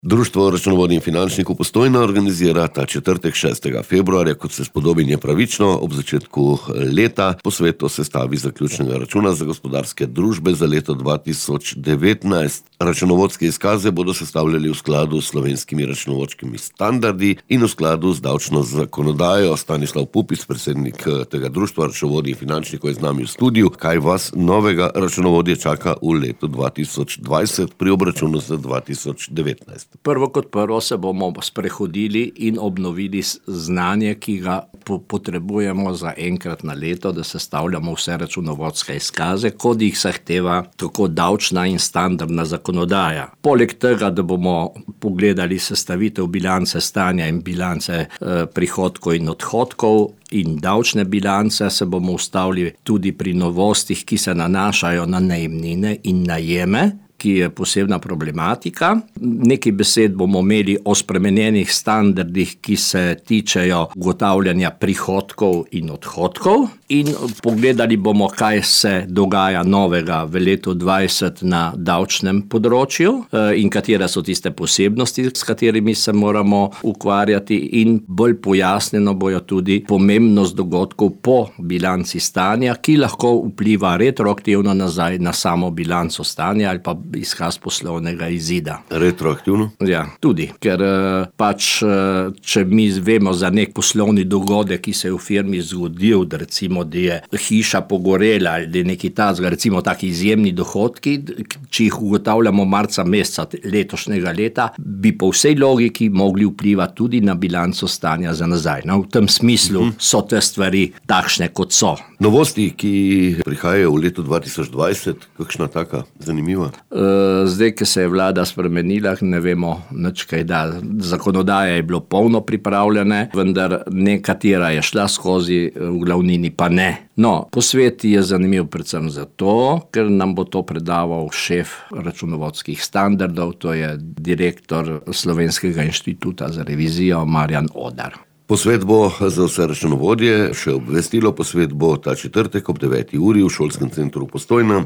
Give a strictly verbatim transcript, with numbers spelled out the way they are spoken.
Društvo računovodij in finančnikov Postojna organizira ta četrtek šestega februarja, kot se spodobi in je pravično, ob začetku leta posvet o sestavi zaključnega računa za gospodarske družbe za leto dva tisoč devetnajst. Računovodske izkaze bodo sestavljali v skladu s slovenskimi računovodskimi standardi in v skladu z davčno zakonodajo. Stanislav Pupic, predsednik tega društva računovodij in finančnikov, je z nami v studiu. Kaj vas novega računovodje čaka v letu dva tisoč dvajset pri obračunu za dva tisoč devetnajst? Prvo kot prvo se bomo sprehodili in obnovili znanje, ki ga potrebujemo za enkrat na leto, da sestavljamo vse računovodske izkaze, kot jih zahteva tako davčna in standardna zakonodaja. Poleg tega, da bomo pogledali sestavitev bilance stanja in bilance eh, prihodkov in odhodkov in davčne bilance, se bomo ustavili tudi pri novostih, ki se nanašajo na najemnine in najeme, ki je posebna problematika. Nekaj besed bomo imeli o spremenjenih standardih, ki se tičejo ugotavljanja prihodkov in odhodkov, in pogledali bomo, kaj se dogaja novega v letu dvajset na davčnem področju in katere so tiste posebnosti, s katerimi se moramo ukvarjati, in bolj pojasnjeno bojo tudi pomembnost dogodkov po bilanci stanja, ki lahko vpliva retroaktivno nazaj na samo bilanco stanja ali pa izkaz poslovnega izida. Retroaktivno? Ja, tudi, ker pač, če mi vemo za nek poslovni dogodek, ki se je v firmi zgodil, da recimo, da je hiša pogorela ali da je neki tazga, recimo taki izjemni dohodki, če jih ugotavljamo marca meseca letošnjega leta, bi po vsej logiki mogli vplivati tudi na bilanco stanja za nazaj. No, v tem smislu uh-huh. so te stvari takšne, kot so. Novosti, ki prihajajo v letu dva tisoč dvajset, kakšna taka zanimiva? Zdaj, ki se je vlada spremenila, ne vemo nič kaj da. Zakonodaja je bilo polno pripravljene, vendar nekatera je šla skozi, v glavnini pa ne. No, posvet je zanimiv predvsem zato, ker nam bo to predaval šef računovodskih standardov, to je direktor Slovenskega inštituta za revizijo Marjan Odar. Posvet bo za vse računovodje, še obvestilo, posvet bo ta četrtek ob deveti uri v šolskem centru Postojna.